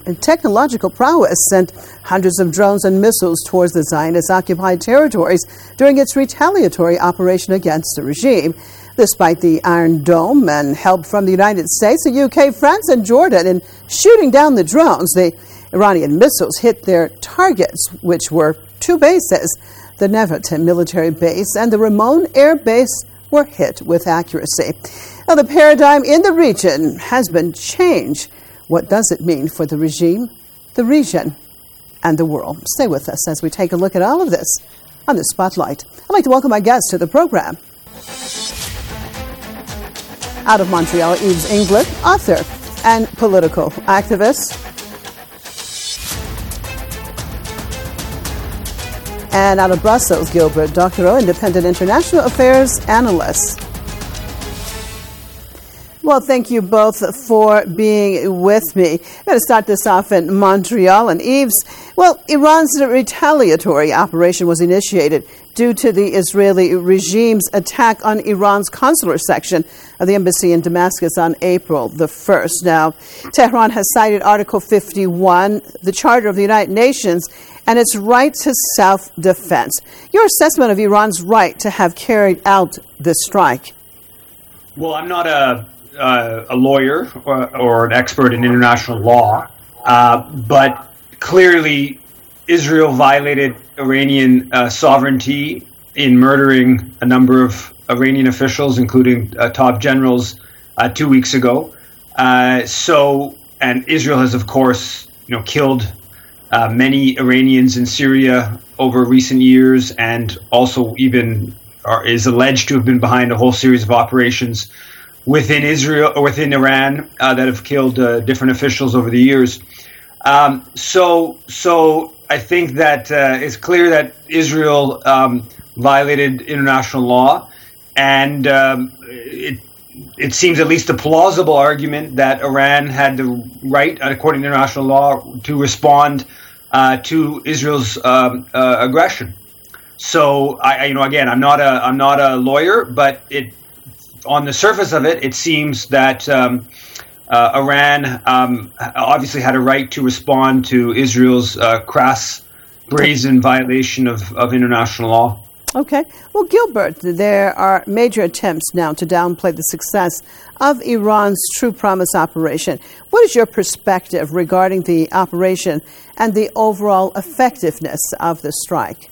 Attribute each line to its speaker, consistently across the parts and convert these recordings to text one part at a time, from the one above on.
Speaker 1: technological prowess sent hundreds of drones and missiles towards the Zionist-occupied territories during its retaliatory operation against the regime. Despite the Iron Dome and help from the United States, the UK, France, and Jordan in shooting down the drones, the Iranian missiles hit their targets, which were two bases. The Nevatim military base and the Ramon Air Base were hit with accuracy. Now, the paradigm in the region has been changed. What does it mean for the regime, the region, and the world? Stay with us as we take a look at all of this on the Spotlight. I'd like to welcome our guest to the program. Out of Montreal, Yves Inglet, author and political activist. And out of Brussels, Gilbert Doctorow, independent international affairs analyst. Well, thank you both for being with me. I'm going to start this off in Montreal. And Yves, well, Iran's retaliatory operation was initiated due to the Israeli regime's attack on Iran's consular section of the embassy in Damascus on April the 1st. Now, Tehran has cited Article 51, the Charter of the United Nations, and its right to self-defense. Your assessment of Iran's right to have carried out this strike?
Speaker 2: Well, I'm not a lawyer or an expert in international law, but clearly Israel violated Iranian sovereignty in murdering a number of Iranian officials, including top generals, 2 weeks ago. And Israel has, of course, killed many Iranians in Syria over recent years, and also even is alleged to have been behind a whole series of operations within Israel or within Iran that have killed different officials over the years. So I think that it's clear that Israel violated international law, and it seems at least a plausible argument that Iran had the right, according to international law, to respond to Israel's aggression. So I'm not a lawyer, but on the surface of it, it seems that Iran obviously had a right to respond to Israel's crass, brazen violation of international law.
Speaker 1: Okay. Well, Gilbert, there are major attempts now to downplay the success of Iran's True Promise operation. What is your perspective regarding the operation and the overall effectiveness of the strike?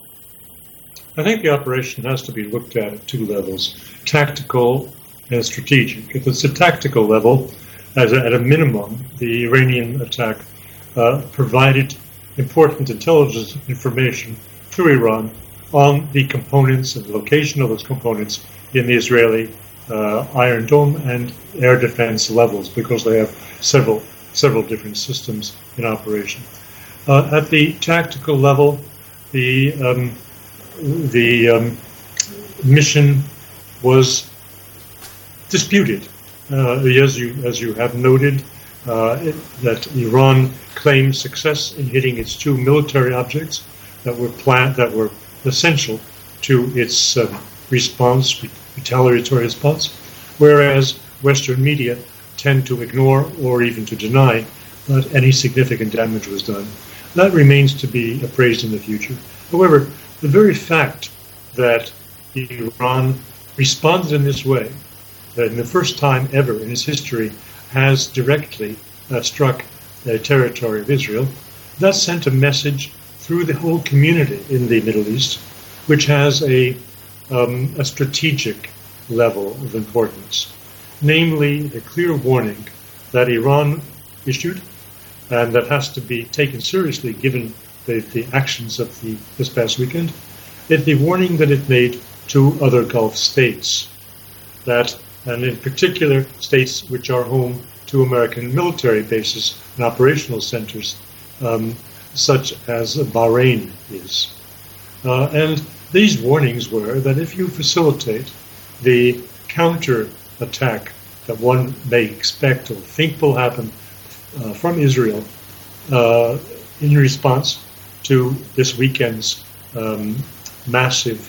Speaker 3: I think the operation has to be looked at two levels, tactical and strategic. If it's a tactical level, at a minimum, the Iranian attack provided important intelligence information to Iran on the components and the location of those components in the Israeli Iron Dome and air defense levels, because they have several different systems in operation. At the tactical level, the mission was disputed, as you have noted, that Iran claimed success in hitting its two military objects that were essential to its retaliatory response, whereas Western media tend to ignore or even to deny that any significant damage was done. That remains to be appraised in the future. However, the very fact that Iran responded in this way, that in the first time ever in its history has directly struck the territory of Israel, that sent a message through the whole community in the Middle East, which has a strategic level of importance, namely the clear warning that Iran issued, and that has to be taken seriously given the actions of this past weekend, is the warning that it made to other Gulf states, and in particular states which are home to American military bases and operational centers, such as Bahrain is. And these warnings were that if you facilitate the counter-attack that one may expect or think will happen from Israel in response to this weekend's massive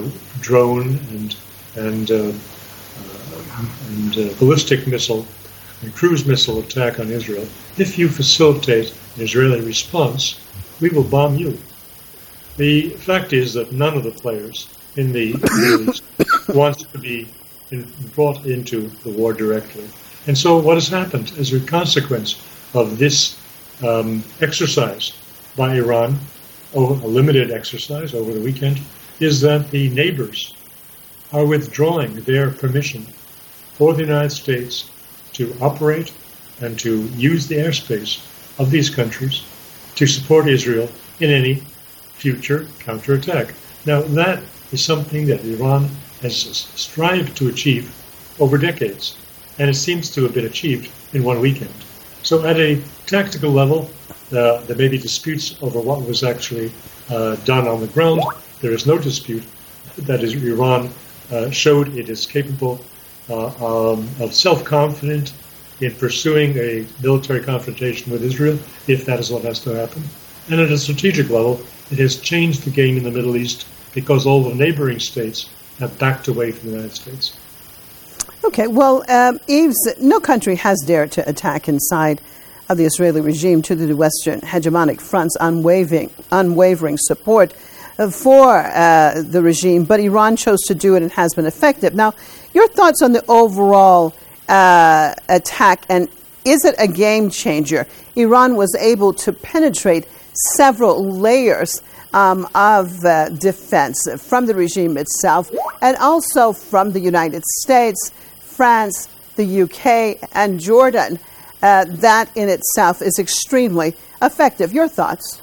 Speaker 3: drone and ballistic missile and cruise missile attack on Israel. If you facilitate an Israeli response, we will bomb you. The fact is that none of the players in the Middle East wants to be brought into the war directly. And so what has happened as a consequence of this exercise by Iran, a limited exercise over the weekend, is that the neighbors are withdrawing their permission for the United States to operate and to use the airspace of these countries to support Israel in any future counterattack. Now, that is something that Iran has strived to achieve over decades, and it seems to have been achieved in one weekend. So at a tactical level, there may be disputes over what was actually done on the ground. There is no dispute that Iran showed it is capable of self-confidence in pursuing a military confrontation with Israel, if that is what has to happen. And at a strategic level, it has changed the game in the Middle East because all the neighboring states have backed away from the United States.
Speaker 1: Okay, well, Yves, no country has dared to attack inside of the Israeli regime to the Western hegemonic front's unwavering support for the regime, but Iran chose to do it and has been effective. Now, your thoughts on the overall attack, and is it a game changer? Iran was able to penetrate several layers of defense from the regime itself and also from the United States, France, the UK, and Jordan. That in itself is extremely effective. Your thoughts?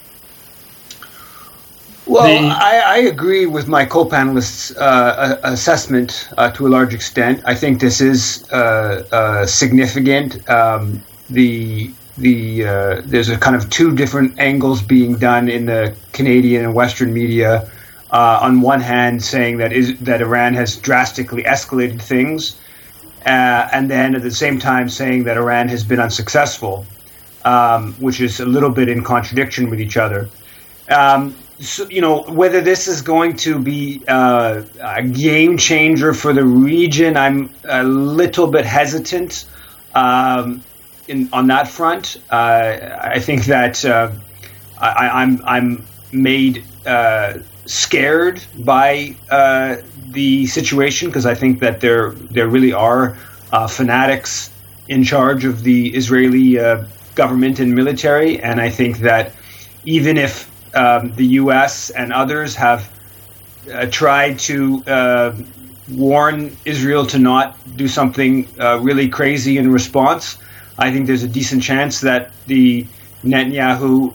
Speaker 2: Well, I agree with my co-panelists' assessment to a large extent. I think this is significant. There's a kind of two different angles being done in the Canadian and Western media. On one hand, saying that Iran has drastically escalated things, and then at the same time saying that Iran has been unsuccessful, which is a little bit in contradiction with each other. So, whether this is going to be a game changer for the region, I'm a little bit hesitant on that front. I think that I'm made scared by the situation, because I think that there really are fanatics in charge of the Israeli government and military, and I think that even if the U.S. and others have tried to warn Israel to not do something really crazy in response, I think there's a decent chance that the Netanyahu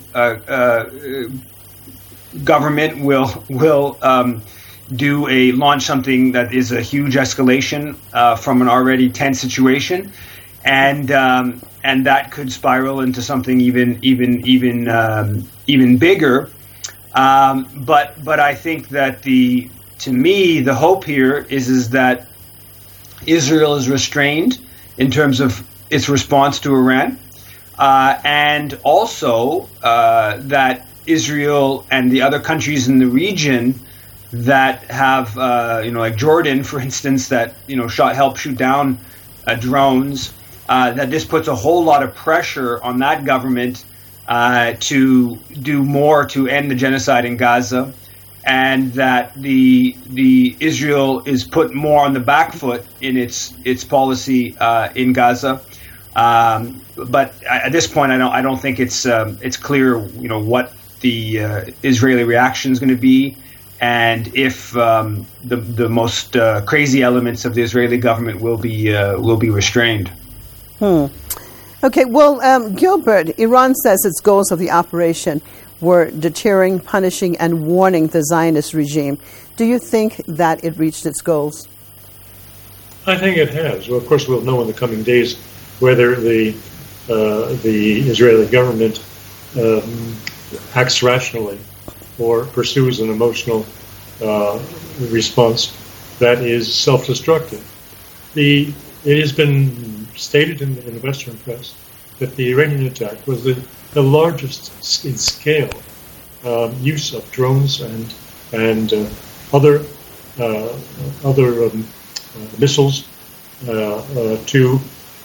Speaker 2: government will launch something that is a huge escalation from an already tense situation, and that could spiral into something even bigger. But I think that to me the hope here is that Israel is restrained in terms of its response to Iran, and also that Israel and the other countries in the region that have, like Jordan, for instance, that helped shoot down drones, that this puts a whole lot of pressure on that government to do more to end the genocide in Gaza, and that the Israel is put more on the back foot in its policy in Gaza. But at this point, I don't think it's clear, what the Israeli reaction is going to be, and if the most crazy elements of the Israeli government will be restrained.
Speaker 1: Okay, well, Gilbert, Iran says its goals of the operation were deterring, punishing, and warning the Zionist regime. Do you think that it reached its goals?
Speaker 3: I think it has. Well, of course, we'll know in the coming days whether the Israeli government acts rationally or pursues an emotional response that is self-destructive. It has been stated in the Western press that the Iranian attack was the largest in scale use of drones and other missiles to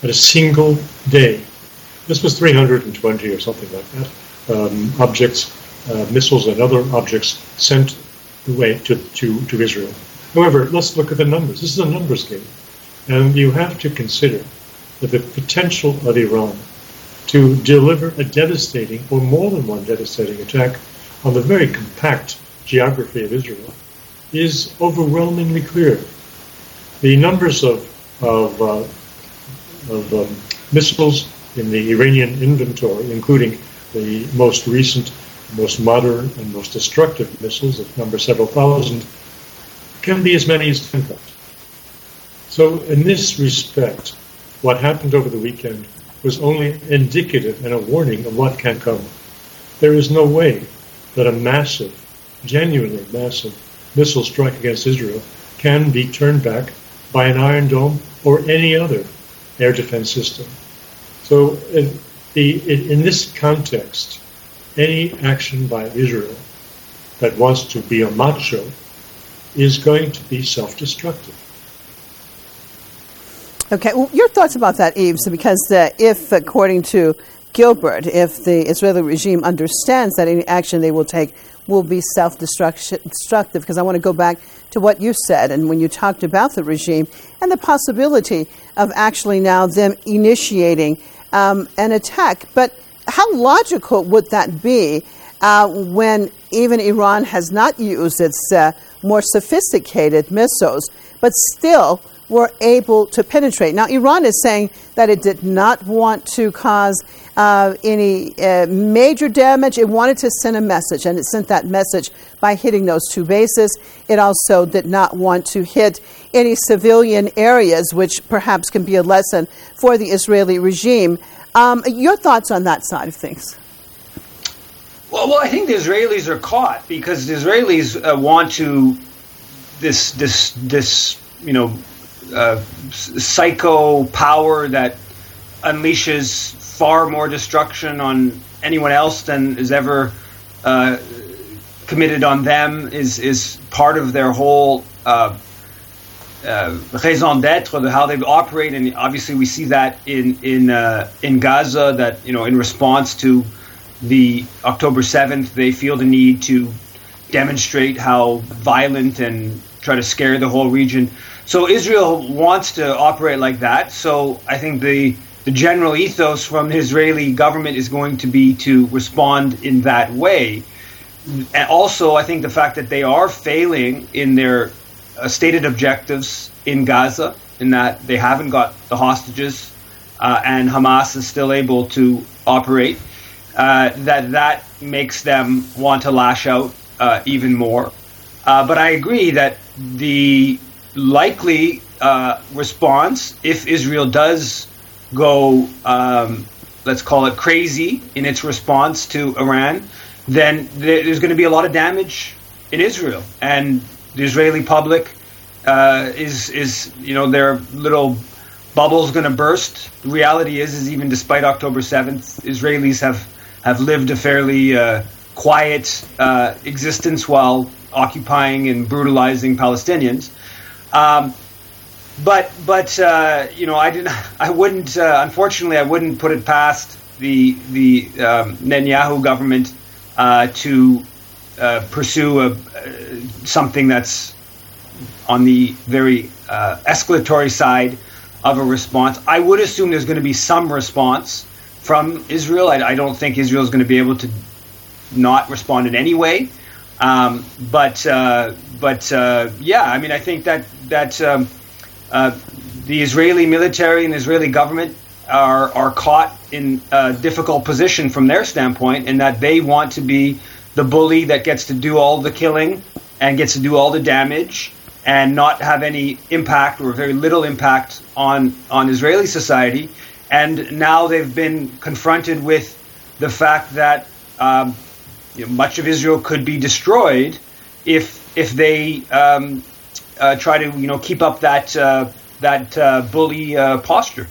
Speaker 3: at a single day. This was 320 or something like that. Objects, missiles and other objects sent away to Israel. However, let's look at the numbers. This is a numbers game. And you have to consider that the potential of Iran to deliver a devastating, or more than one devastating attack on the very compact geography of Israel is overwhelmingly clear. The numbers of missiles in the Iranian inventory, including the most recent, most modern, and most destructive missiles that number several thousand, can be as many as 10,000. So in this respect, what happened over the weekend was only indicative and a warning of what can come. There is no way that a massive, genuinely massive missile strike against Israel can be turned back by an Iron Dome or any other air defense system. So in this context, any action by Israel that wants to be a macho is going to be self-destructive.
Speaker 1: Okay, well, your thoughts about that, Yves, because if, according to Gilbert, if the Israeli regime understands that any action they will take will be self-destructive, because I want to go back to what you said, and when you talked about the regime and the possibility of actually now them initiating an attack. But how logical would that be when even Iran has not used its more sophisticated missiles, but still were able to penetrate? Now, Iran is saying that it did not want to cause any major damage. It wanted to send a message, and it sent that message by hitting those two bases. It also did not want to hit any civilian areas, which perhaps can be a lesson for the Israeli regime. Your thoughts on that side of things?
Speaker 2: Well, I think the Israelis are caught because the Israelis want to this psycho power that unleashes far more destruction on anyone else than is ever committed on them is part of their whole raison d'être, how they operate, and obviously we see that in Gaza, that in response to the October 7th, they feel the need to demonstrate how violent and try to scare the whole region. So Israel wants to operate like that. So I think the general ethos from the Israeli government is going to be to respond in that way. And also, I think the fact that they are failing in their stated objectives in Gaza, in that they haven't got the hostages and Hamas is still able to operate, that makes them want to lash out even more. But I agree that the likely response, if Israel does go, let's call it crazy in its response to Iran, then there's going to be a lot of damage in Israel, and the Israeli public is their little bubble's going to burst. The reality is even despite October 7th, Israelis have lived a fairly quiet existence while occupying and brutalizing Palestinians. Unfortunately, I wouldn't put it past the Netanyahu government to pursue something that's on the very escalatory side of a response. I would assume there's going to be some response from Israel. I don't think Israel is going to be able to not respond in any way. I think that the Israeli military and the Israeli government are caught in a difficult position from their standpoint, in that they want to be the bully that gets to do all the killing and gets to do all the damage and not have any impact or very little impact on Israeli society. And now they've been confronted with the fact that much of Israel could be destroyed if they try to keep up that bully posture.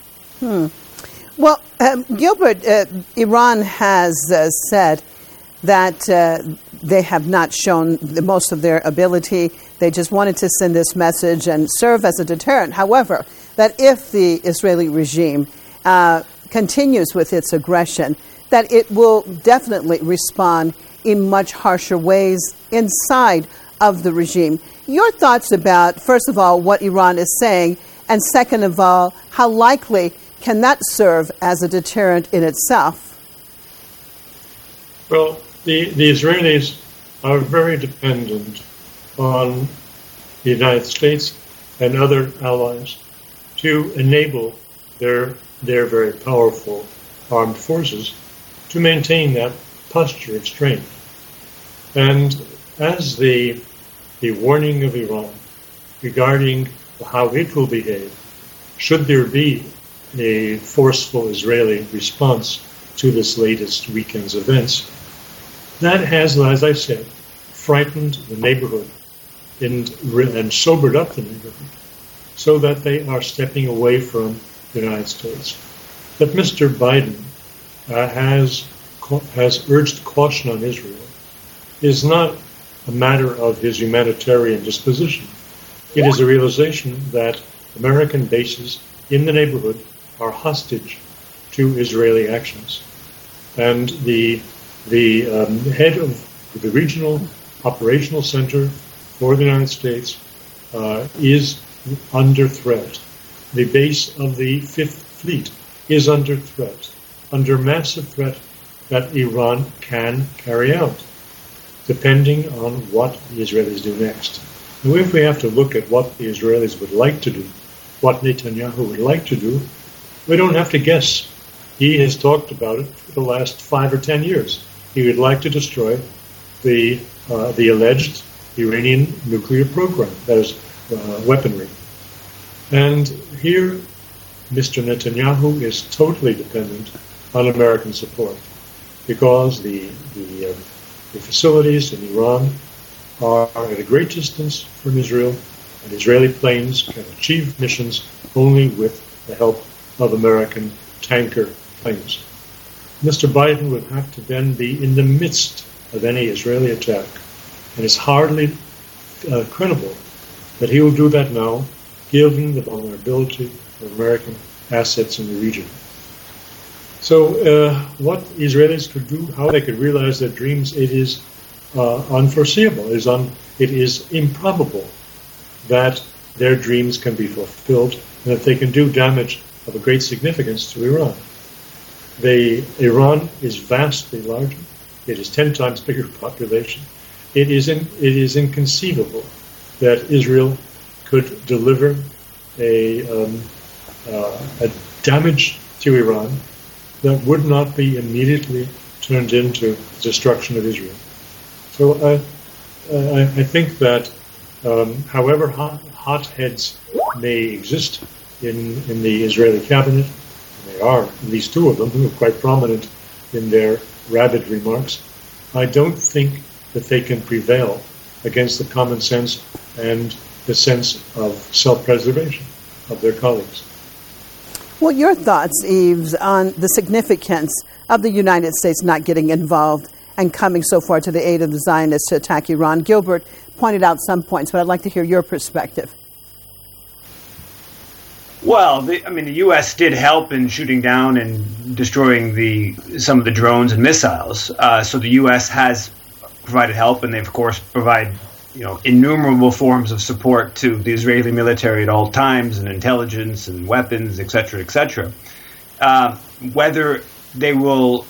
Speaker 1: Well, Gilbert, Iran has said that they have not shown the most of their ability. They just wanted to send this message and serve as a deterrent. However, that if the Israeli regime continues with its aggression, that it will definitely respond in much harsher ways inside of the regime. Your thoughts about, first of all, what Iran is saying, and second of all, how likely can that serve as a deterrent in itself?
Speaker 3: Well, the Israelis are very dependent on the United States and other allies to enable their very powerful armed forces to maintain that posture of strength. And as the warning of Iran regarding how it will behave, should there be a forceful Israeli response to this latest weekend's events, that has, as I said, frightened the neighborhood and sobered up the neighborhood so that they are stepping away from the United States. But Mr. Biden has urged caution on Israel is not a matter of his humanitarian disposition. It is a realization that American bases in the neighborhood are hostage to Israeli actions. And the head of the regional operational center for the United States is under threat. The base of the Fifth Fleet is under threat, under massive threat that Iran can carry out, depending on what the Israelis do next. Now, if we have to look at what the Israelis would like to do, what Netanyahu would like to do, we don't have to guess. He has talked about it for the last 5 or 10 years. He would like to destroy the alleged Iranian nuclear program, that is, weaponry. And here, Mr. Netanyahu is totally dependent on American support because the facilities in Iran are at a great distance from Israel, and Israeli planes can achieve missions only with the help of American tanker planes. Mr. Biden would have to then be in the midst of any Israeli attack, and it's hardly credible that he will do that now, given the vulnerability of American assets in the region. So what Israelis could do, how they could realize their dreams, it is unforeseeable. It is improbable that their dreams can be fulfilled and that they can do damage of a great significance to Iran. Iran is vastly larger. It is 10 times bigger population. It is inconceivable that Israel could deliver a damage to Iran that would not be immediately turned into destruction of Israel. So I think that however hotheads may exist in the Israeli cabinet, and there are at least 2 of them who are quite prominent in their rabid remarks, I don't think that they can prevail against the common sense and the sense of self-preservation of their colleagues.
Speaker 1: Well, your thoughts, Yves, on the significance of the United States not getting involved and coming so far to the aid of the Zionists to attack Iran. Gilbert pointed out some points, but I'd like to hear your perspective.
Speaker 2: Well, the U.S. did help in shooting down and destroying some of the drones and missiles. So the U.S. has provided help, and they, of course, provide innumerable forms of support to the Israeli military at all times, and intelligence and weapons, et cetera, et cetera. Whether they will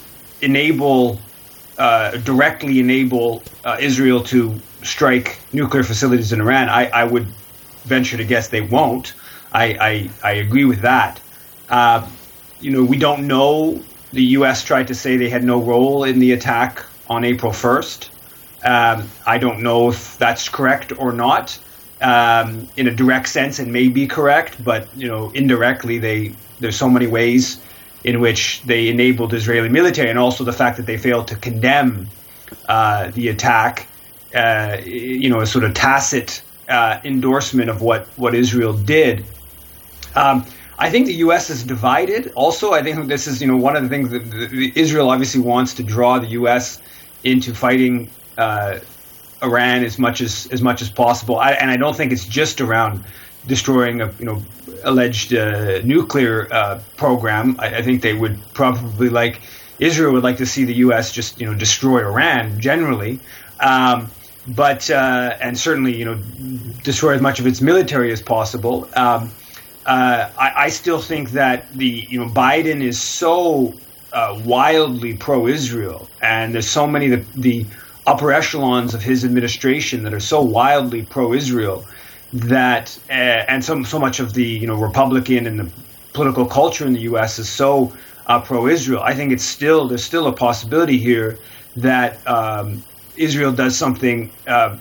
Speaker 2: directly enable Israel to strike nuclear facilities in Iran, I would venture to guess they won't. I agree with that. We don't know. The U.S. tried to say they had no role in the attack on April 1st. I don't know if that's correct or not. In a direct sense, it may be correct, but indirectly, there's so many ways in which they enabled Israeli military, and also the fact that they failed to condemn the attack. A sort of tacit endorsement of what Israel did. I think the U.S. is divided. Also, I think this is one of the things that Israel obviously wants to draw the U.S. into fighting Iran as much as possible. And I don't think it's just around destroying a alleged nuclear program. I think they would probably Israel would like to see the U.S. just destroy Iran generally, but and certainly destroy as much of its military as possible. I still think that the Biden is so wildly pro-Israel, and there's so many the upper echelons of his administration that are so wildly pro-Israel that and so much of the Republican and the political culture in the U.S. is so pro-Israel. I think there's still a possibility here that Israel does something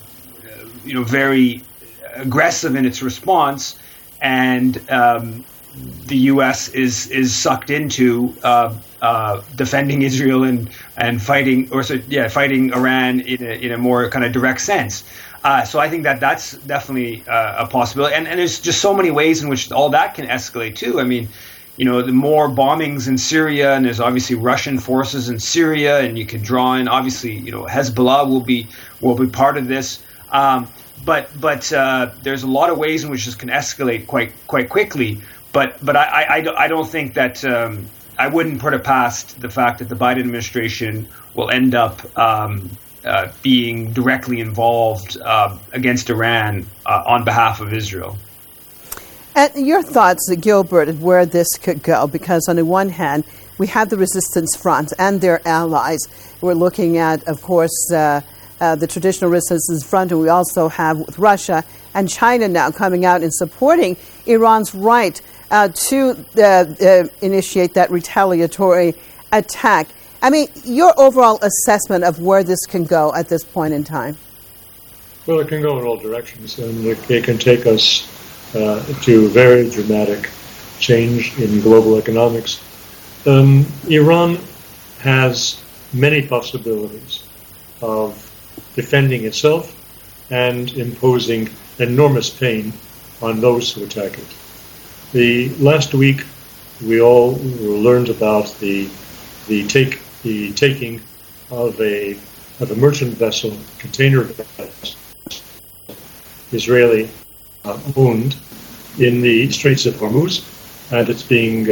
Speaker 2: very aggressive in its response, and the U.S. is sucked into defending Israel and fighting fighting Iran in a more kind of direct sense. So I think that's definitely a possibility, and there's just so many ways in which all that can escalate too. I mean, the more bombings in Syria, and there's obviously Russian forces in Syria, and you could draw in obviously Hezbollah will be part of this. But there's a lot of ways in which this can escalate quite quickly. But I don't think that I wouldn't put it past the fact that the Biden administration will end up being directly involved against Iran on behalf of Israel.
Speaker 1: And your thoughts, Gilbert, of where this could go? Because on the one hand, we have the resistance front and their allies. We're looking at, of course, the traditional resistance front, and we also have with Russia and China now coming out and supporting Iran's right to initiate that retaliatory attack. I mean, your overall assessment of where this can go at this point in time?
Speaker 3: Well, it can go in all directions, and it can take us to very dramatic change in global economics. Iran has many possibilities of defending itself and imposing enormous pain on those who attack it. The last week, we all learned about the taking of a merchant vessel, container vessel, Israeli owned, in the Straits of Hormuz, and it's being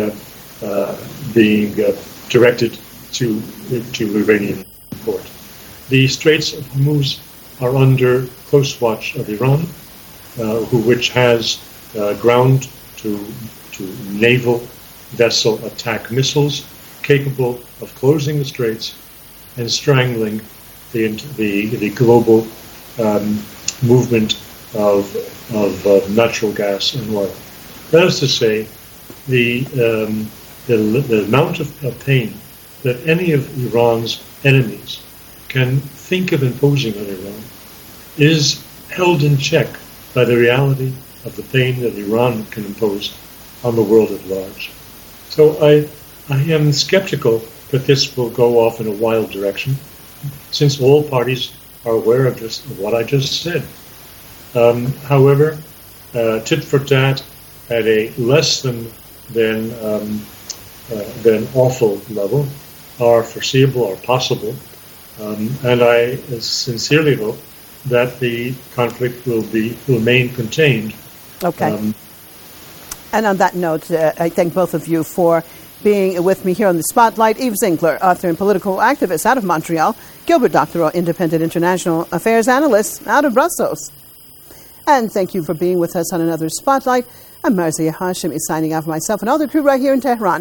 Speaker 3: directed to Iranian port. The Straits of Hormuz are under close watch of Iran, which has ground to naval vessel attack missiles capable of closing the straits and strangling the global movement of natural gas and oil. That is to say, the amount of pain that any of Iran's enemies can think of imposing on Iran is held in check by the reality of the pain that Iran can impose on the world at large. So I am skeptical that this will go off in a wild direction, since all parties are aware of what I just said. However, tit for tat at a less than awful level are foreseeable or possible, and I sincerely hope that the conflict will remain contained.
Speaker 1: Okay. And on that note, I thank both of you for being with me here on the Spotlight. Yves Zinkler, author and political activist out of Montreal. Gilbert Doctorow, independent international affairs analyst out of Brussels. And thank you for being with us on another Spotlight. I'm Marzieh Hashemi signing off for myself and all the crew right here in Tehran.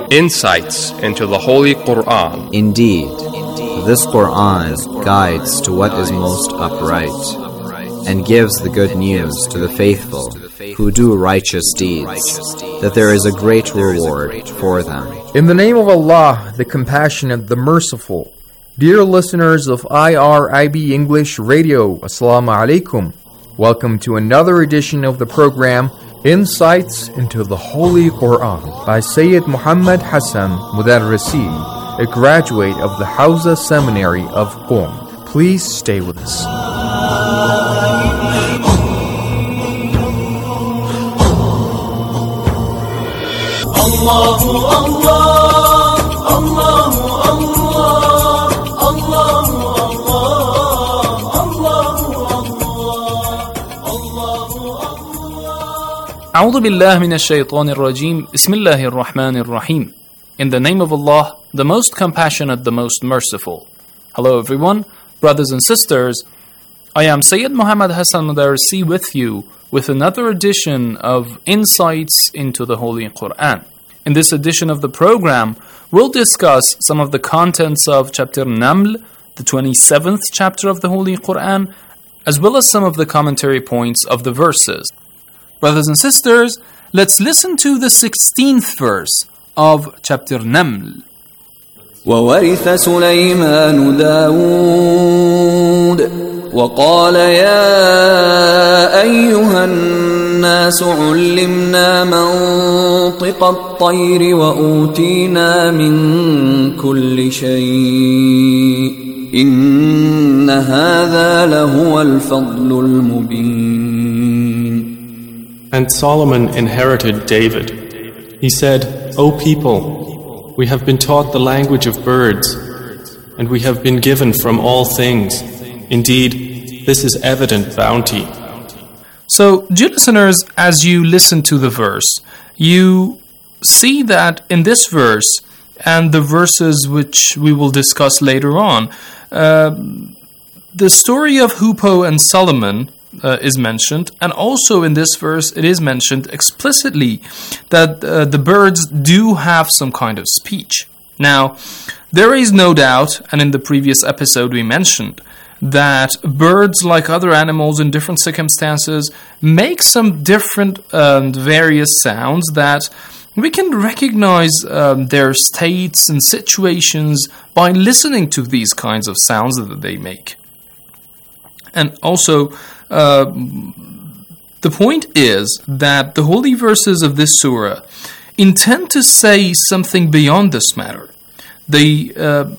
Speaker 4: Insights into the Holy Quran.
Speaker 5: Indeed, this Quran guides to what is most upright, and gives the good news to the faithful who do righteous deeds, that there is a great reward for them.
Speaker 6: In the name of Allah, the Compassionate, the Merciful. Dear listeners of IRIB English Radio, Assalamu alaikum. Welcome to another edition of the program, Insights into the Holy Quran, by Sayyid Muhammad Hassan Mudarrisi, a graduate of the Hawza Seminary of Qom. Please stay with us.
Speaker 7: Allahu Allah, Allahu Allah, Allahu
Speaker 8: أعوذ بالله من الشيطان الرجيم بسم الله الرحمن الرحيم. In the name of Allah, the most compassionate, the most merciful. Hello everyone, brothers and sisters. I am Sayyid Muhammad Hassan Mudarrisi with you with another edition of Insights into the Holy Quran. In this edition of the program, we'll discuss some of the contents of chapter Naml, the 27th chapter of the Holy Quran, as well as some of the commentary points of the verses. Brothers and sisters, let's listen to the 16th verse of chapter Naml.
Speaker 7: وورث سليمان داود وقال يا أيها الناس علمنا منطق الطير وأوتينا من كل شيء إن هذا لهو الفضل المبين.
Speaker 9: And Solomon inherited David. He said, O people, we have been taught the language of birds, and we have been given from all things. Indeed, this is evident bounty.
Speaker 8: So, dear listeners, as you listen to the verse, you see that in this verse, and the verses which we will discuss later on, the story of Hupo and Solomon is mentioned, and also in this verse it is mentioned explicitly that the birds do have some kind of speech. Now, there is no doubt, and in the previous episode we mentioned, that birds, like other animals in different circumstances, make some different various sounds that we can recognize their states and situations by listening to these kinds of sounds that they make. And also, the point is that the holy verses of this surah intend to say something beyond this matter. The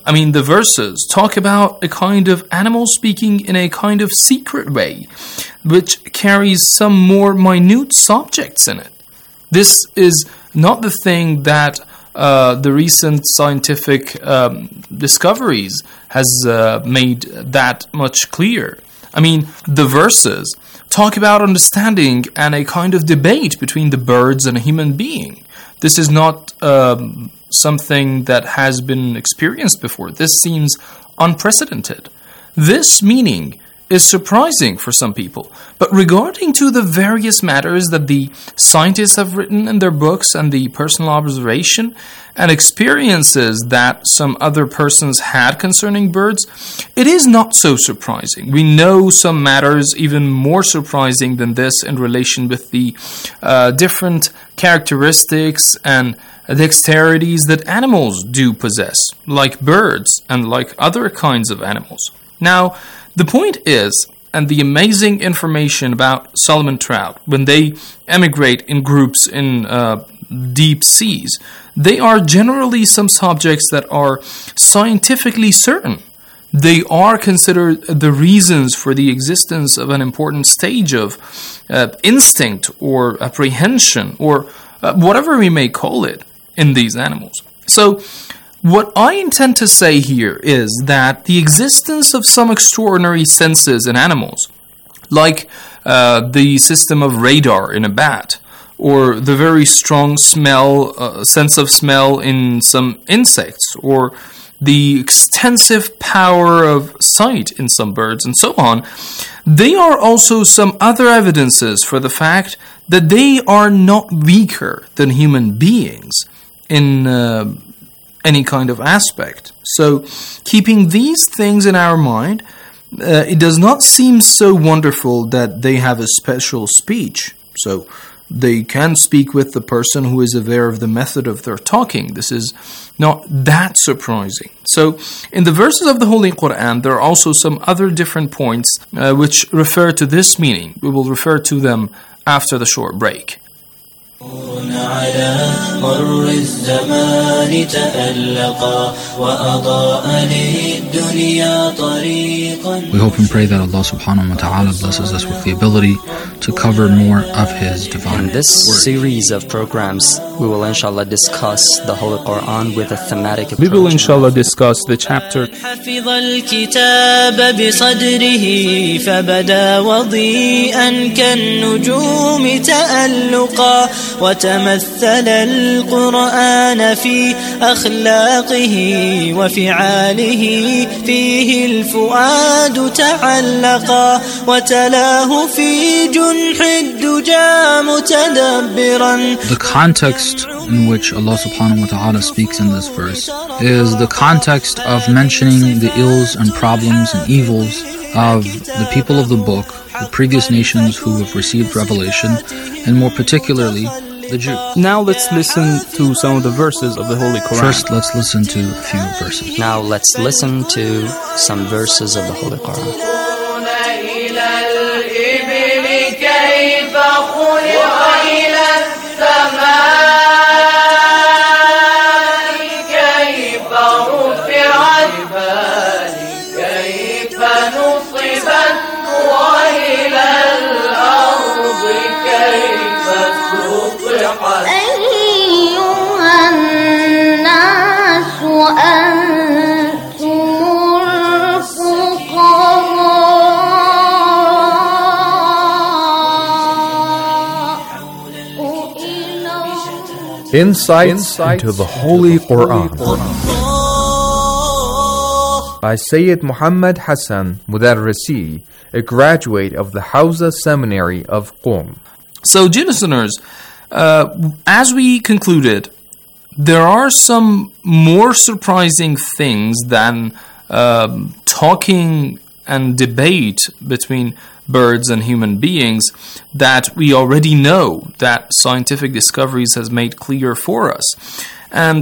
Speaker 8: verses talk about a kind of animal speaking in a kind of secret way, which carries some more minute subjects in it. This is not the thing that the recent scientific discoveries has made that much clear. I mean, the verses talk about understanding and a kind of debate between the birds and a human being. This is not something that has been experienced before. This seems unprecedented. This meaning is surprising for some people. But regarding to the various matters that the scientists have written in their books and the personal observation and experiences that some other persons had concerning birds, it is not so surprising. We know some matters even more surprising than this in relation with the different characteristics and dexterities that animals do possess, like birds and like other kinds of animals. Now, the point is, and the amazing information about Solomon trout, when they emigrate in groups in deep seas, they are generally some subjects that are scientifically certain. They are considered the reasons for the existence of an important stage of instinct or apprehension or whatever we may call it in these animals. So, what I intend to say here is that the existence of some extraordinary senses in animals, like the system of radar in a bat, or the very strong sense of smell in some insects, or the extensive power of sight in some birds, and so on, they are also some other evidences for the fact that they are not weaker than human beings, in any kind of aspect. So, keeping these things in our mind, it does not seem so wonderful that they have a special speech. So, they can speak with the person who is aware of the method of their talking. This is not that surprising. So, in the verses of the Holy Quran, there are also some other different points which refer to this meaning. We will refer to them after the short break.
Speaker 10: على مر الزمان تألقا وأضاء للدنيا طريقا. We hope and pray that Allah subhanahu wa ta'ala blesses us with the ability to cover more of His divine
Speaker 11: In this
Speaker 10: word.
Speaker 11: series of programs, we will inshallah discuss the Holy Quran with a thematic approach.
Speaker 8: We will inshallah discuss the chapter.
Speaker 10: حفظ الكتاب بصدره فبدا وضيئا كالنجوم تألقا وتمثل القرآن في أخلاقه وفعاله فيه الفؤاد تعلقا وتلاه في جنح الدجى متدبرا.
Speaker 12: The context in which Allah subhanahu wa ta'ala speaks in this verse is the context of mentioning the ills and problems and evils of the people of the book, the previous nations who have received revelation, and more particularly the Jews.
Speaker 13: Now let's listen to some of the verses of the Holy Quran.
Speaker 12: First, let's listen to a few verses.
Speaker 11: Now let's listen to some verses of the Holy Quran.
Speaker 6: Insights into the Holy Quran by Sayyid Muhammad Hassan Mudarrisi, a graduate of the Hawza Seminary of Qom.
Speaker 8: So, dear listeners, as we concluded, there are some more surprising things than talking and debate between birds and human beings that we already know, that scientific discoveries has made clear for us. And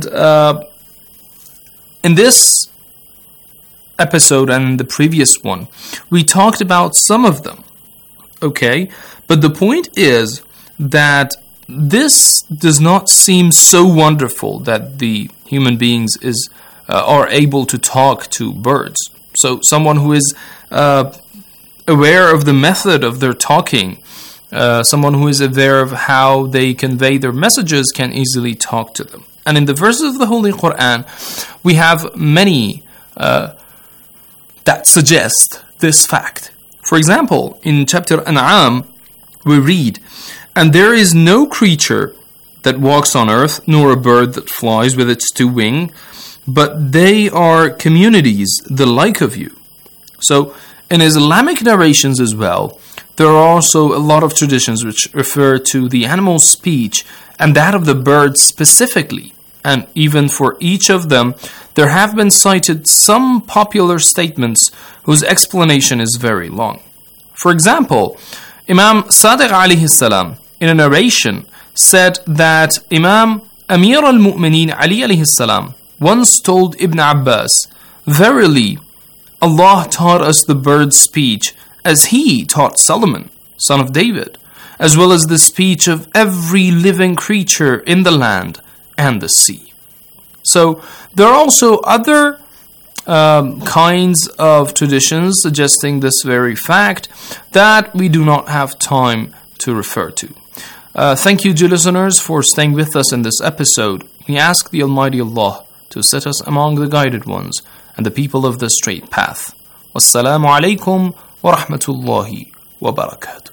Speaker 8: in this episode and the previous one, we talked about some of them. Okay? But the point is that this does not seem so wonderful that the human beings are able to talk to birds. So someone who is aware of the method of their talking, someone who is aware of how they convey their messages can easily talk to them. And in the verses of the Holy Quran, we have many that suggest this fact. For example, in chapter An'am, we read, "And there is no creature that walks on earth, nor a bird that flies with its two wings, but they are communities the like of you." So, in Islamic narrations as well, there are also a lot of traditions which refer to the animal speech and that of the bird specifically. And even for each of them, there have been cited some popular statements whose explanation is very long. For example, Imam Sadiq alayhi salam, in a narration, said that Imam Amir al-Mu'mineen Ali alayhi salam once told Ibn Abbas, "Verily, Allah taught us the bird's speech as He taught Solomon, son of David, as well as the speech of every living creature in the land and the sea." So there are also other kinds of traditions suggesting this very fact that we do not have time to refer to. Thank you, dear listeners, for staying with us in this episode. We ask the Almighty Allah to set us among the guided ones and the people of the straight path. Wassalamu alaikum wa rahmatullahi wa barakatuh.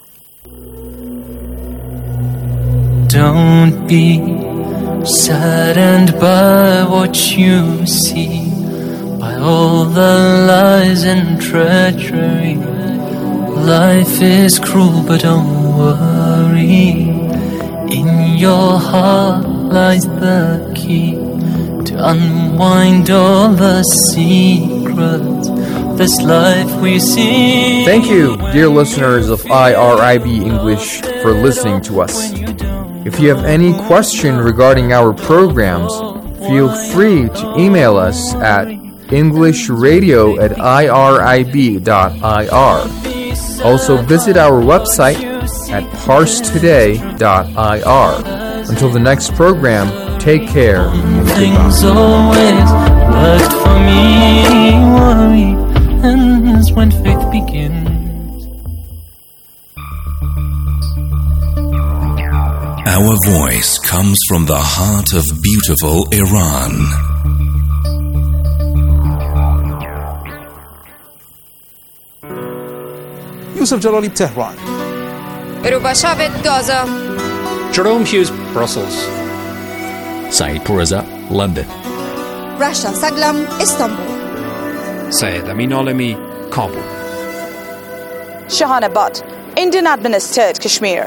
Speaker 10: Don't be saddened by what you see, by all the lies and treachery. Life is cruel, but don't worry. In your heart
Speaker 14: lies the key to unwind all the secrets of this life we see.
Speaker 6: Thank you, dear listeners of IRIB English, for listening to us. If you have any question regarding our programs, feel free to email us at englishradio@irib.ir. Also visit our website at parstoday.ir. Until the next program, take care and
Speaker 14: things always worked for me. Worry ends when faith begins.
Speaker 15: Our voice comes from the heart of beautiful Iran.
Speaker 16: Yusuf Jalali, Tehran.
Speaker 17: Rubashavet, Gaza.
Speaker 18: Jerome Hughes, Brussels.
Speaker 19: Saeed Pourreza, London.
Speaker 17: Rasha Saglam, Istanbul.
Speaker 20: Syed Amin Alami, Kabul.
Speaker 21: Shahana Butt, Indian administered Kashmir.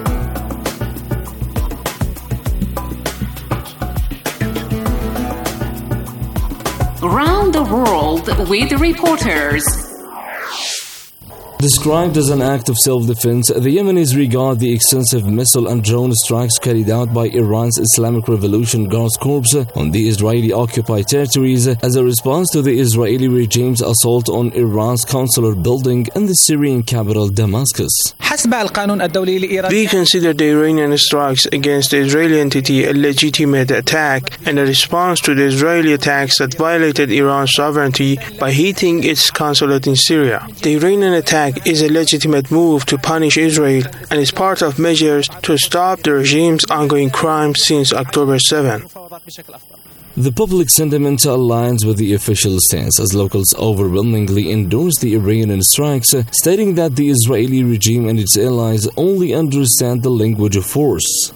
Speaker 22: Around the world with reporters.
Speaker 23: Described as an act of self-defense, the Yemenis regard the extensive missile and drone strikes carried out by Iran's Islamic Revolution Guards Corps on the Israeli-occupied territories as a response to the Israeli regime's assault on Iran's consular building in the Syrian capital Damascus.
Speaker 24: We consider the Iranian strikes against the Israeli entity a legitimate attack and a response to the Israeli attacks that violated Iran's sovereignty by hitting its consulate in Syria. The Iranian attack is a legitimate move to punish Israel and is part of measures to stop the regime's ongoing crimes since October 7.
Speaker 23: The public sentiment aligns with the official stance as locals overwhelmingly endorse the Iranian strikes, stating that the Israeli regime and its allies only understand the language of force.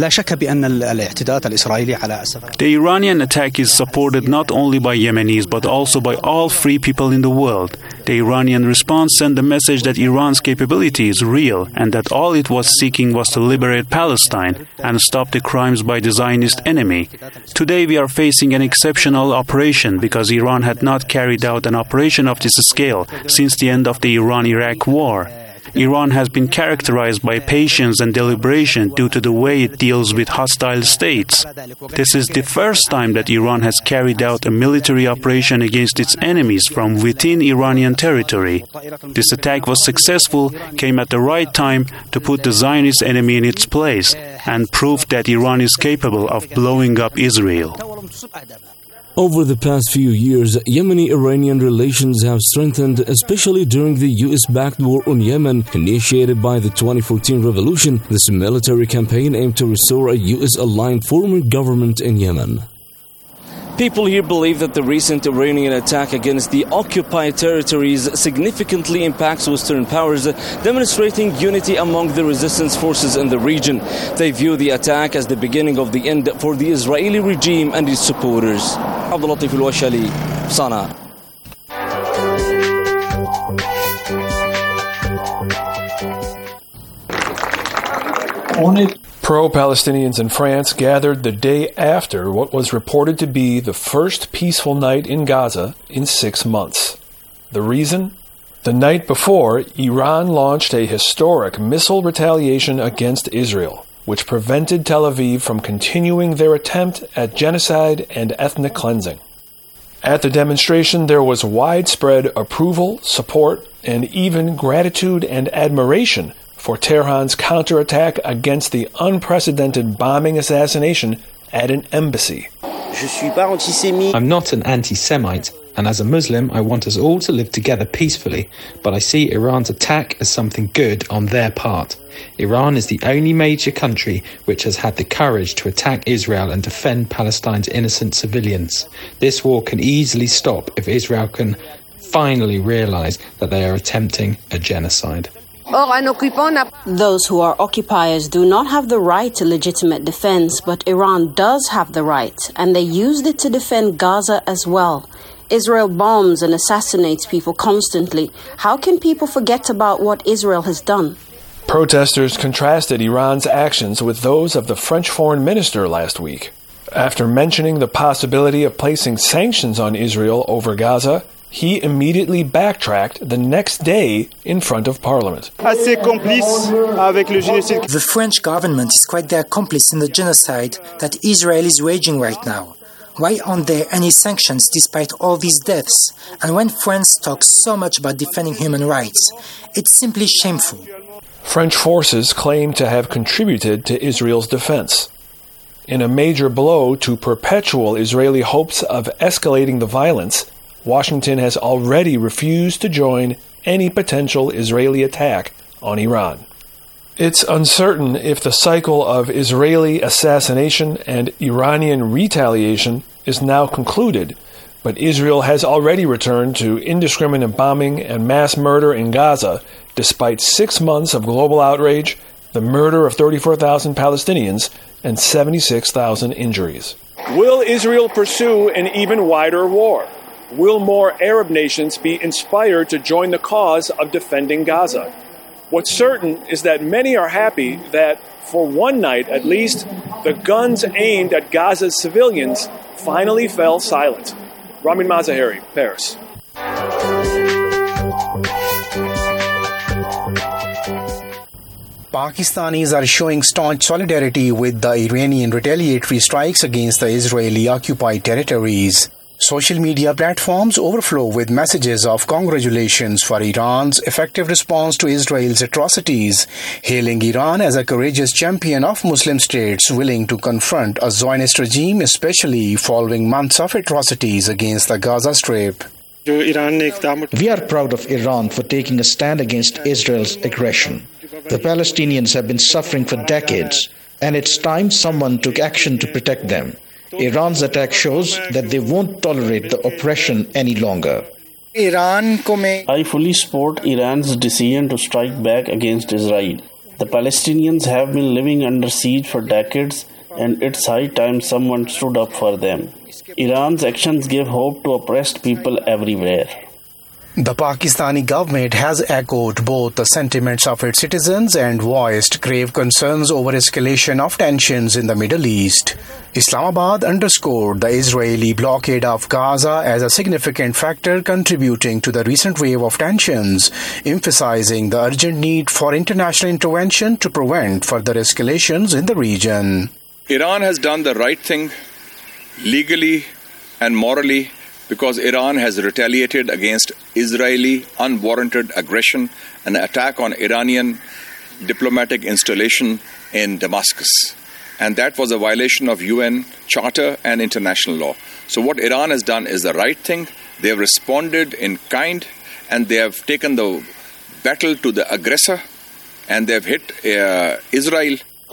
Speaker 25: The Iranian attack is supported not only by Yemenis but also by all free people in the world. The Iranian response sent a message that Iran's capability is real and that all it was seeking was to liberate Palestine and stop the crimes by the Zionist enemy. Today we are facing an exceptional operation because Iran had not carried out an operation of this scale since the end of the Iran-Iraq war. Iran has been characterized by patience and deliberation due to the way it deals with hostile states. This is the first time that Iran has carried out a military operation against its enemies from within Iranian territory. This attack was successful, came at the right time to put the Zionist enemy in its place, and proved that Iran is capable of blowing up Israel.
Speaker 23: Over the past few years, Yemeni-Iranian relations have strengthened, especially during the US-backed war on Yemen, initiated by the 2014 revolution. This military campaign aimed to restore a US-aligned former government in Yemen. People here believe that the recent Iranian attack against the occupied territories significantly impacts Western powers, demonstrating unity among the resistance forces in the region. They view the attack as the beginning of the end for the Israeli regime and its supporters. Abdul Latif Al-Washali, Sana.
Speaker 26: Pro-Palestinians in France gathered the day after what was reported to be the first peaceful night in Gaza in 6 months. The reason? The night before, Iran launched a historic missile retaliation against Israel, which prevented Tel Aviv from continuing their attempt at genocide and ethnic cleansing. At the demonstration, there was widespread approval, support, and even gratitude and admiration for Tehran's counterattack against the unprecedented bombing assassination at an embassy.
Speaker 27: I'm not an anti-Semite, and as a Muslim, I want us all to live together peacefully, but I see Iran's attack as something good on their part. Iran is the only major country which has had the courage to attack Israel and defend Palestine's innocent civilians. This war can easily stop if Israel can finally realize that they are attempting a genocide.
Speaker 28: Those who are occupiers do not have the right to legitimate defense, but Iran does have the right, and they used it to defend Gaza as well. Israel bombs and assassinates people constantly. How can people forget about what Israel has done?
Speaker 26: Protesters contrasted Iran's actions with those of the French foreign minister last week. After mentioning the possibility of placing sanctions on Israel over Gaza, he immediately backtracked the next day in front of Parliament.
Speaker 1: The French government is quite the accomplice in the genocide that Israel is waging right now. Why aren't there any sanctions despite all these deaths? And when France talks so much about defending human rights, it's simply shameful.
Speaker 26: French forces claim to have contributed to Israel's defense. In a major blow to perpetual Israeli hopes of escalating the violence, Washington has already refused to join any potential Israeli attack on Iran. It's uncertain if the cycle of Israeli assassination and Iranian retaliation is now concluded, but Israel has already returned to indiscriminate bombing and mass murder in Gaza, despite 6 months of global outrage, the murder of 34,000 Palestinians, and 76,000 injuries. Will Israel pursue an even wider war? Will more Arab nations be inspired to join the cause of defending Gaza? What's certain is that many are happy that, for one night at least, the guns aimed at Gaza's civilians finally fell silent. Ramin Mazaheri, Paris.
Speaker 2: Pakistanis are showing staunch solidarity with the Iranian retaliatory strikes against the Israeli-occupied territories. Social media platforms overflow with messages of congratulations for Iran's effective response to Israel's atrocities, hailing Iran as a courageous champion of Muslim states willing to confront a Zionist regime, especially following months of atrocities against the Gaza Strip.
Speaker 3: We are proud of Iran for taking a stand against Israel's aggression. The Palestinians have been suffering for decades, and it's time someone took action to protect them. Iran's attack shows that they won't tolerate the oppression any longer.
Speaker 4: I fully support Iran's decision to strike back against Israel. The Palestinians have been living under siege for decades, and it's high time someone stood up for them. Iran's actions give hope to oppressed people everywhere.
Speaker 2: The Pakistani government has echoed both the sentiments of its citizens and voiced grave concerns over escalation of tensions in the Middle East. Islamabad underscored the Israeli blockade of Gaza as a significant factor contributing to the recent wave of tensions, emphasizing the urgent need for international intervention to prevent further escalations in the region.
Speaker 5: Iran has done the right thing legally and morally because Iran has retaliated against Israeli unwarranted aggression and attack on Iranian diplomatic installation in Damascus. And that was a violation of UN Charter and international law. So what Iran has done is the right thing. They have responded in kind, and they have taken the battle to the aggressor, and they have hit Israel.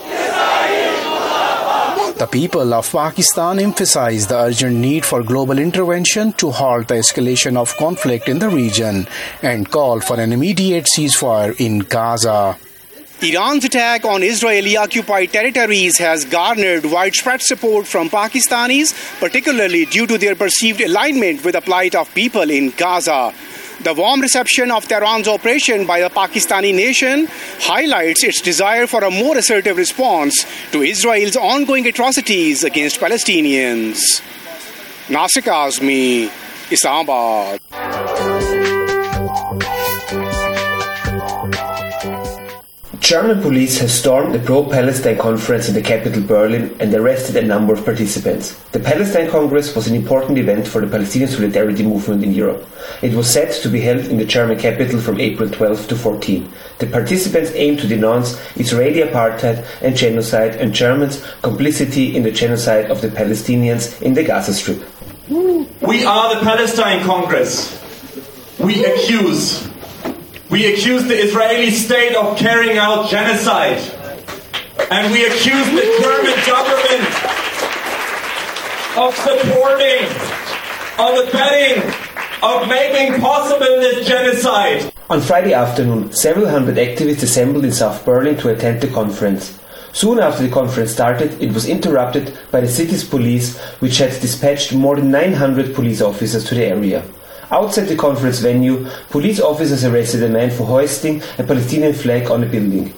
Speaker 2: The people of Pakistan emphasized the urgent need for global intervention to halt the escalation of conflict in the region and called for an immediate ceasefire in Gaza.
Speaker 7: Iran's attack on Israeli-occupied territories has garnered widespread support from Pakistanis, particularly due to their perceived alignment with the plight of people in Gaza. The warm reception of Tehran's operation by the Pakistani nation highlights its desire for a more assertive response to Israel's ongoing atrocities against Palestinians. Nasir Kazmi, Islamabad.
Speaker 9: German police has stormed the pro-Palestine conference in the capital Berlin and arrested a number of participants. The Palestine Congress was an important event for the Palestinian solidarity movement in Europe. It was set to be held in the German capital from April 12 to 14. The participants aimed to denounce Israeli apartheid and genocide and Germans' complicity in the genocide of the Palestinians in the Gaza Strip.
Speaker 13: We are the Palestine Congress. We accuse the Israeli state of carrying out genocide. And we accuse the German government of supporting, of abetting, of making possible this genocide.
Speaker 9: On Friday afternoon, several hundred activists assembled in South Berlin to attend the conference. Soon after the conference started, it was interrupted by the city's police, which had dispatched more than 900 police officers to the area. Outside the conference venue, police officers arrested a man for hoisting a Palestinian flag on a building.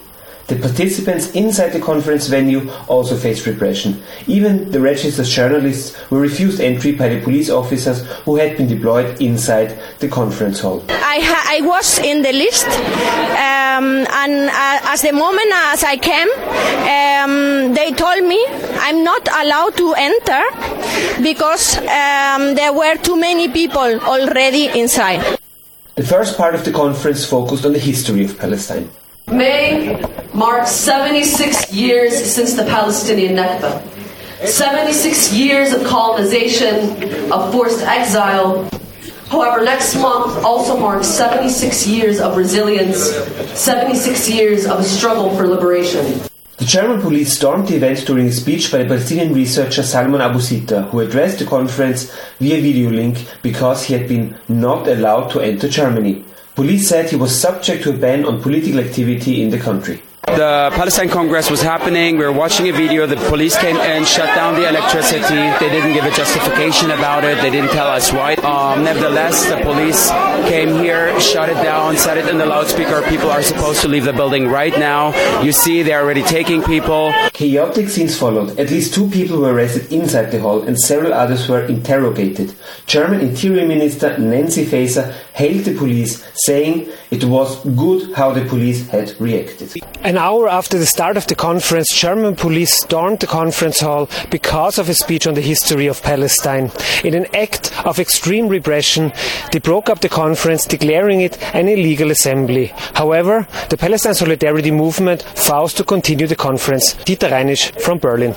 Speaker 9: The participants inside the conference venue also faced repression. Even the registered journalists were refused entry by the police officers who had been deployed inside the conference hall.
Speaker 6: I was in the list, and as the moment as I came, they told me I'm not allowed to enter because there were too many people already inside.
Speaker 9: The first part of the conference focused on the history of Palestine.
Speaker 8: May marks 76 years since the Palestinian Nakba. 76 years of colonization, of forced exile. However, next month also marks 76 years of resilience, 76 years of a struggle for liberation.
Speaker 9: The German police stormed the event during a speech by the Palestinian researcher Salman Abu Sitta, who addressed the conference via video link because he had been not allowed to enter Germany. Police said he was subject to a ban on political activity in the country.
Speaker 10: The Palestine Congress was happening. We were watching a video. The police came in, shut down the electricity. They didn't give a justification about it. They didn't tell us why. Nevertheless, the police came here, shut it down, said it in the loudspeaker. People are supposed to leave the building right now. You see, they're already taking people.
Speaker 9: Chaotic scenes followed. At least 2 people were arrested inside the hall and several others were interrogated. German Interior Minister Nancy Faeser hailed the police, saying it was good how the police had reacted.
Speaker 11: An hour after the start of the conference, German police stormed the conference hall because of a speech on the history of Palestine. In an act of extreme repression, they broke up the conference, declaring it an illegal assembly. However, the Palestine Solidarity Movement vows to continue the conference. Dieter Reinisch from Berlin.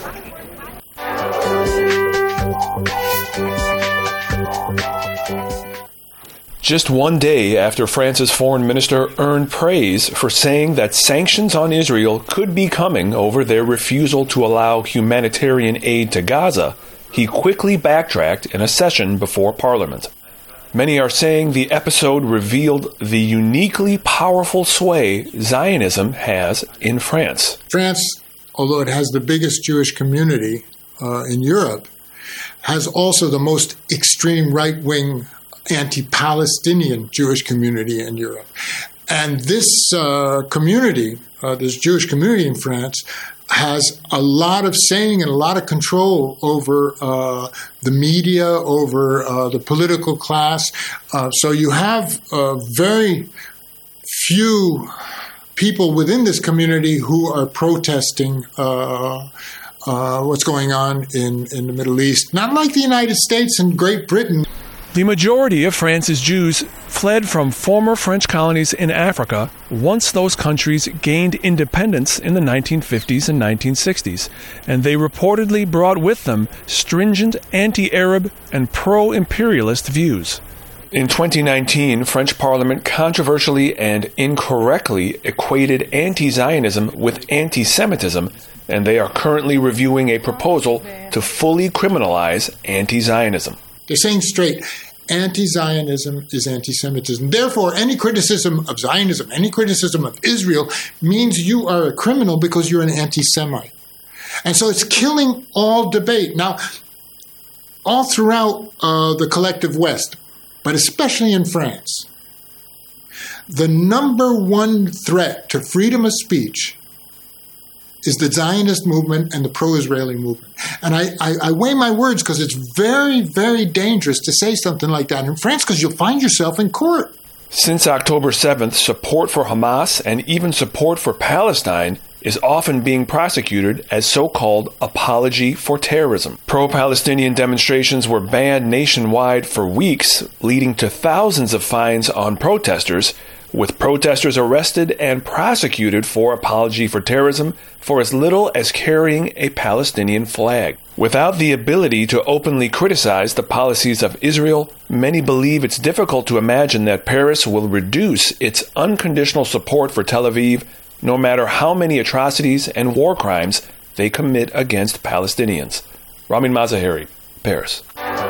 Speaker 26: Just one day after France's foreign minister earned praise for saying that sanctions on Israel could be coming over their refusal to allow humanitarian aid to Gaza, he quickly backtracked in a session before Parliament. Many are saying the episode revealed the uniquely powerful sway Zionism has in France.
Speaker 12: France, although it has the biggest Jewish community in Europe, has also the most extreme right-wing anti-Palestinian Jewish community in Europe. And this community, this Jewish community in France, has a lot of saying and a lot of control over the media, over the political class. So you have very few people within this community who are protesting what's going on in the Middle East. Not like the United States and Great Britain.
Speaker 26: The majority of France's Jews fled from former French colonies in Africa once those countries gained independence in the 1950s and 1960s, and they reportedly brought with them stringent anti-Arab and pro-imperialist views. In 2019, French Parliament controversially and incorrectly equated anti-Zionism with anti-Semitism, and they are currently reviewing a proposal to fully criminalize anti-Zionism.
Speaker 12: They're saying straight, anti-Zionism is anti-Semitism. Therefore, any criticism of Zionism, any criticism of Israel means you are a criminal because you're an anti-Semite. And so it's killing all debate. Now, all throughout the collective West, but especially in France, the number one threat to freedom of speech is the Zionist movement and the pro-Israeli movement. And I weigh my words because it's very, very dangerous to say something like that in France because you'll find yourself in court.
Speaker 26: Since October 7th, support for Hamas and even support for Palestine is often being prosecuted as so-called apology for terrorism. Pro-Palestinian demonstrations were banned nationwide for weeks, leading to thousands of fines on protesters, with protesters arrested and prosecuted for apology for terrorism for as little as carrying a Palestinian flag. Without the ability to openly criticize the policies of Israel, many believe it's difficult to imagine that Paris will reduce its unconditional support for Tel Aviv, no matter how many atrocities and war crimes they commit against Palestinians. Ramin Mazaheri, Paris.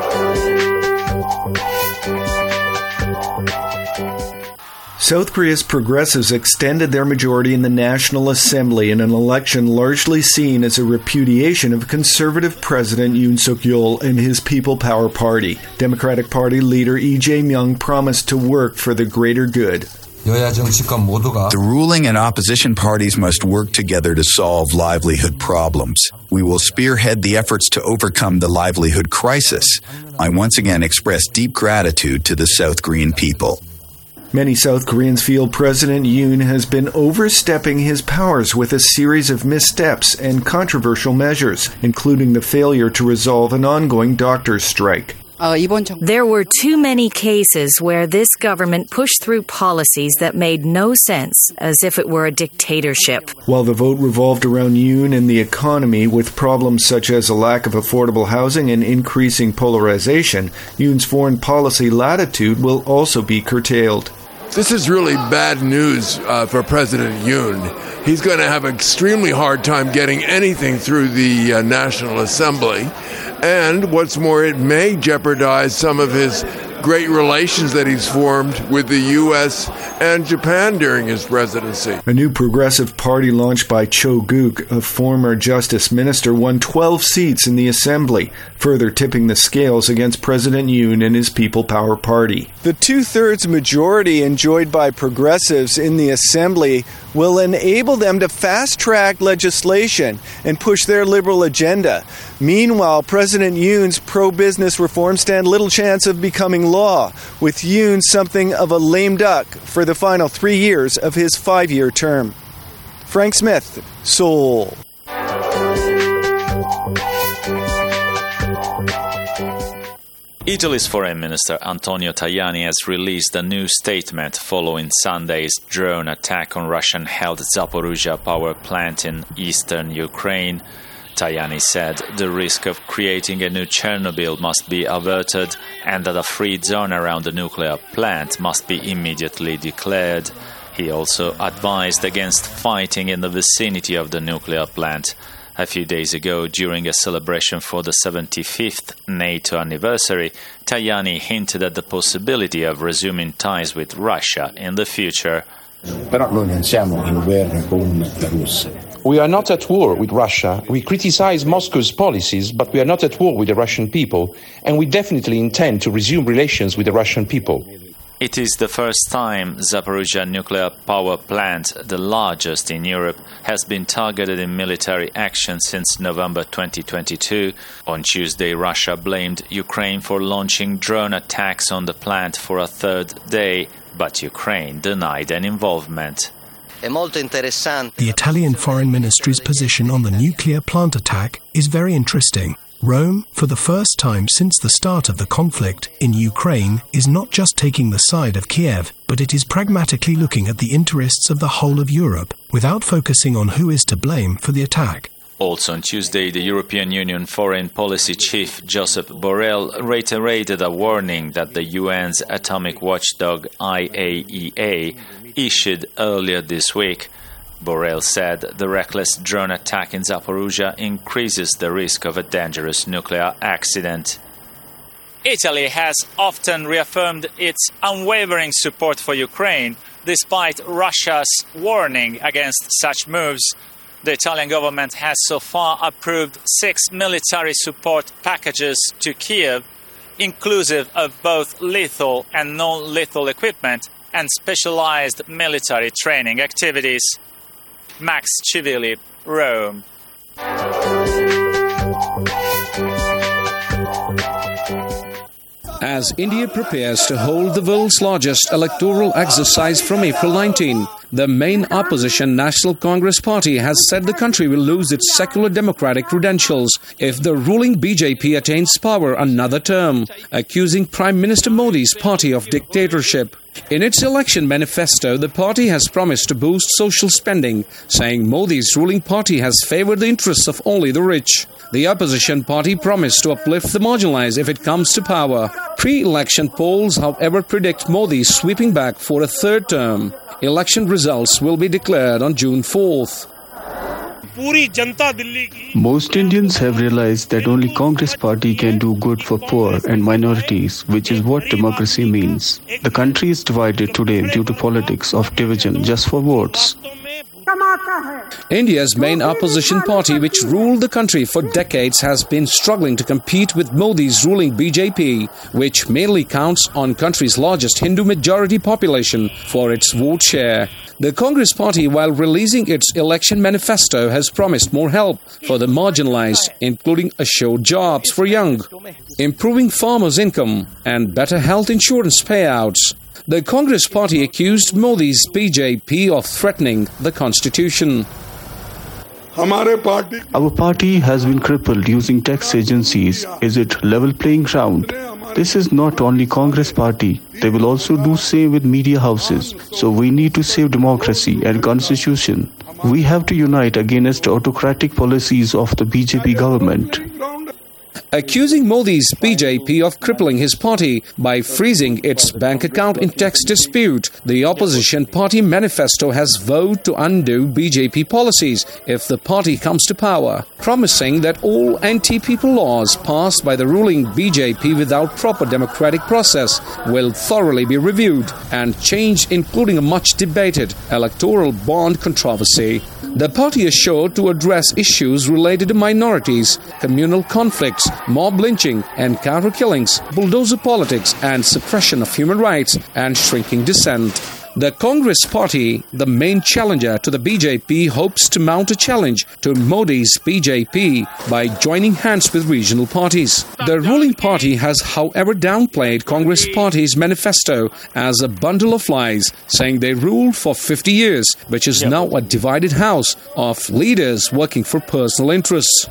Speaker 14: South Korea's progressives extended their majority in the National Assembly in an election largely seen as a repudiation of conservative President Yoon Suk-yeol and his People Power Party. Democratic Party leader Lee Jae-myung promised to work for the greater good.
Speaker 15: The ruling and opposition parties must work together to solve livelihood problems. We will spearhead the efforts to overcome the livelihood crisis. I once again express deep gratitude to the South Korean people.
Speaker 14: Many South Koreans feel President Yoon has been overstepping his powers with a series of missteps and controversial measures, including the failure to resolve an ongoing doctors' strike.
Speaker 16: There were too many cases where this government pushed through policies that made no sense, as if it were a dictatorship.
Speaker 14: While the vote revolved around Yoon and the economy, with problems such as a lack of affordable housing and increasing polarization, Yoon's foreign policy latitude will also be curtailed.
Speaker 17: This is really bad news for President Yoon. He's going to have an extremely hard time getting anything through the National Assembly. And what's more, it may jeopardize some of his great relations that he's formed with the U.S. and Japan during his presidency.
Speaker 14: A new progressive party launched by Cho Guk, a former justice minister, won 12 seats in the assembly, further tipping the scales against President Yoon and his People Power Party.
Speaker 18: The two-thirds majority enjoyed by progressives in the assembly will enable them to fast-track legislation and push their liberal agenda. Meanwhile, President Yoon's pro-business reforms stand little chance of becoming law, with Yoon something of a lame duck for the final 3 years of his 5-year term. Frank Smith, Seoul.
Speaker 19: Italy's Foreign Minister Antonio Tajani has released a new statement following Sunday's drone attack on Russian-held Zaporizhzhia power plant in eastern Ukraine. Tajani said the risk of creating a new Chernobyl must be averted and that a free zone around the nuclear plant must be immediately declared. He also advised against fighting in the vicinity of the nuclear plant. A few days ago, during a celebration for the 75th NATO anniversary, Tajani hinted at the possibility of resuming ties with Russia in the future.
Speaker 27: We are not at war with Russia. We criticize Moscow's policies, but we are not at war with the Russian people, and we definitely intend to resume relations with the Russian people.
Speaker 19: It is the first time Zaporizhzhia nuclear power plant, the largest in Europe, has been targeted in military action since November 2022. On Tuesday, Russia blamed Ukraine for launching drone attacks on the plant for a third day, but Ukraine denied an involvement.
Speaker 20: The Italian Foreign Ministry's position on the nuclear plant attack is very interesting. Rome, for the first time since the start of the conflict in Ukraine, is not just taking the side of Kiev, but it is pragmatically looking at the interests of the whole of Europe, without focusing on who is to blame for the attack.
Speaker 19: Also on Tuesday, the European Union Foreign Policy Chief Josep Borrell reiterated a warning that the UN's atomic watchdog IAEA issued earlier this week. Borrell said the reckless drone attack in Zaporizhzhia increases the risk of a dangerous nuclear accident. Italy has often reaffirmed its unwavering support for Ukraine, despite Russia's warning against such moves. The Italian government has so far approved 6 military support packages to Kiev, inclusive of both lethal and non-lethal equipment and specialized military training activities. Max Civilli, Rome.
Speaker 21: As India prepares to hold the world's largest electoral exercise from April 19, the main opposition National Congress Party has said the country will lose its secular democratic credentials if the ruling BJP attains power another term, accusing Prime Minister Modi's party of dictatorship. In its election manifesto, the party has promised to boost social spending, saying Modi's ruling party has favored the interests of only the rich. The opposition party promised to uplift the marginalized if it comes to power. Pre-election polls, however, predict Modi sweeping back for a third term. Election results will be declared on June 4th.
Speaker 22: Most Indians have realized that only Congress party can do good for poor and minorities, which is what democracy means. The country is divided today due to politics of division just for votes.
Speaker 21: India's main opposition party, which ruled the country for decades, has been struggling to compete with Modi's ruling BJP, which mainly counts on country's largest Hindu majority population for its vote share. The Congress party, while releasing its election manifesto, has promised more help for the marginalized, including assured jobs for young, improving farmers' income, and better health insurance payouts. The Congress party accused Modi's BJP of threatening the constitution.
Speaker 22: Our party has been crippled using tax agencies. Is it level playing ground? This is not only Congress party. They will also do same with media houses. So we need to save democracy and constitution. We have to unite against autocratic policies of the BJP government.
Speaker 21: Accusing Modi's BJP of crippling his party by freezing its bank account in tax dispute, the opposition party manifesto has vowed to undo BJP policies if the party comes to power, promising that all anti-people laws passed by the ruling BJP without proper democratic process will thoroughly be reviewed and changed, including a much-debated electoral bond controversy. The party is sure to address issues related to minorities, communal conflicts, mob lynching and counter killings, bulldozer politics and suppression of human rights and shrinking dissent. The Congress party, the main challenger to the BJP, hopes to mount a challenge to Modi's BJP by joining hands with regional parties. The ruling party has, however, downplayed Congress party's manifesto as a bundle of lies, saying they ruled for 50 years, which is now a divided house of leaders working for personal interests.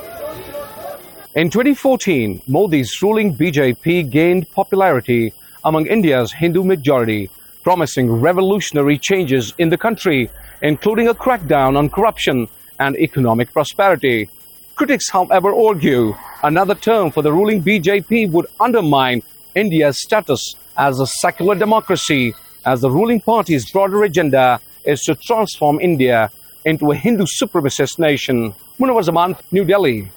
Speaker 21: In 2014, Modi's ruling BJP gained popularity among India's Hindu majority, promising revolutionary changes in the country, including a crackdown on corruption and economic prosperity. Critics, however, argue another term for the ruling BJP would undermine India's status as a secular democracy, as the ruling party's broader agenda is to transform India into a Hindu supremacist nation. Munawar Zaman, New Delhi.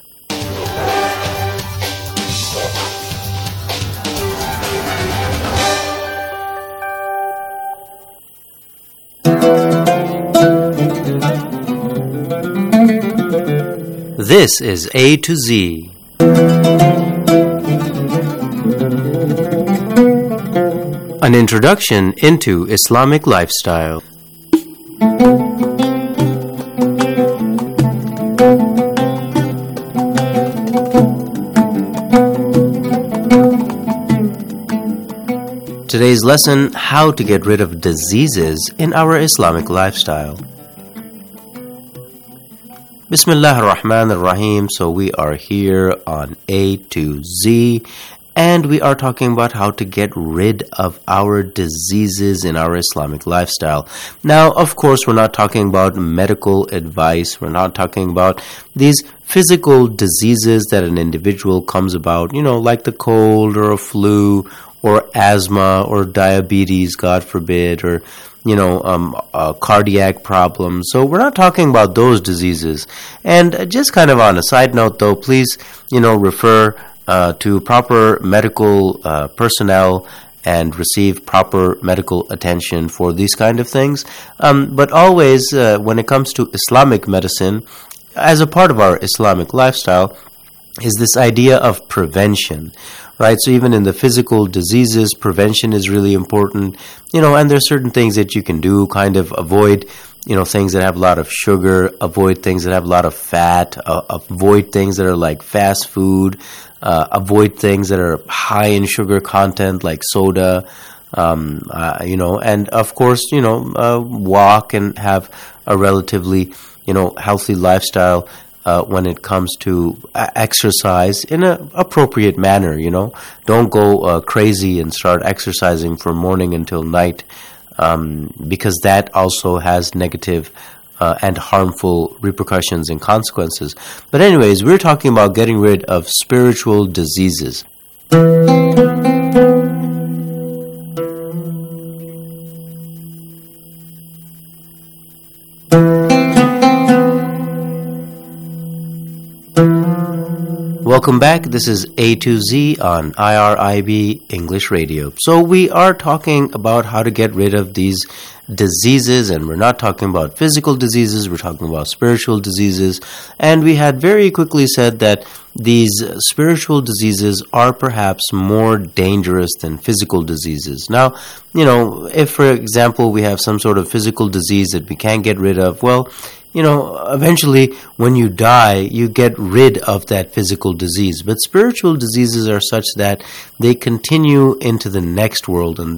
Speaker 1: This is A to Z. An introduction into Islamic lifestyle. Today's lesson, how to get rid of diseases in our Islamic lifestyle. Bismillah ar-Rahman ar-Rahim. So we are here on A to Z, and we are talking about how to get rid of our diseases in our Islamic lifestyle. Now, of course, we're not talking about medical advice. We're not talking about these physical diseases that an individual comes about, like the cold or a flu or asthma or diabetes, God forbid, or cardiac problems. So we're not talking about those diseases. And just kind of on a side note, though, please, refer to proper medical personnel and receive proper medical attention for these kind of things. But always, when it comes to Islamic medicine, as a part of our Islamic lifestyle, is this idea of prevention. Right, so even in the physical diseases, prevention is really important, and there's certain things that you can do, kind of avoid, things that have a lot of sugar, avoid things that have a lot of fat, avoid things that are like fast food, avoid things that are high in sugar content like soda, and of course, walk and have a relatively, healthy lifestyle. When it comes to exercise in an appropriate manner, Don't go crazy and start exercising from morning until night, because that also has negative and harmful repercussions and consequences. But anyways, we're talking about getting rid of spiritual diseases. Welcome back. This is A to Z on IRIB English Radio. So we are talking about how to get rid of these diseases, and we're not talking about physical diseases, we're talking about spiritual diseases. And we had very quickly said that these spiritual diseases are perhaps more dangerous than physical diseases. Now, if, for example, we have some sort of physical disease that we can't get rid of, well, eventually when you die, you get rid of that physical disease. But spiritual diseases are such that they continue into the next world, and